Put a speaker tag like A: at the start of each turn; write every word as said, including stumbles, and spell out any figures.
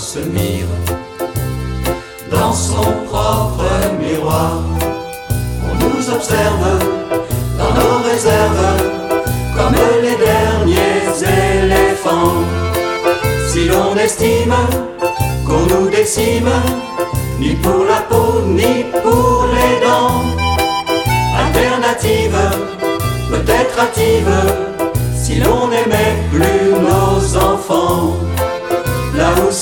A: se mire dans son propre miroir. On nous observe dans nos réserves comme les derniers éléphants. Si l'on estime qu'on nous décime, ni pour la peau, ni pour les dents, alternative, peut-être hâtive, si l'on n'aimait plus nos enfants.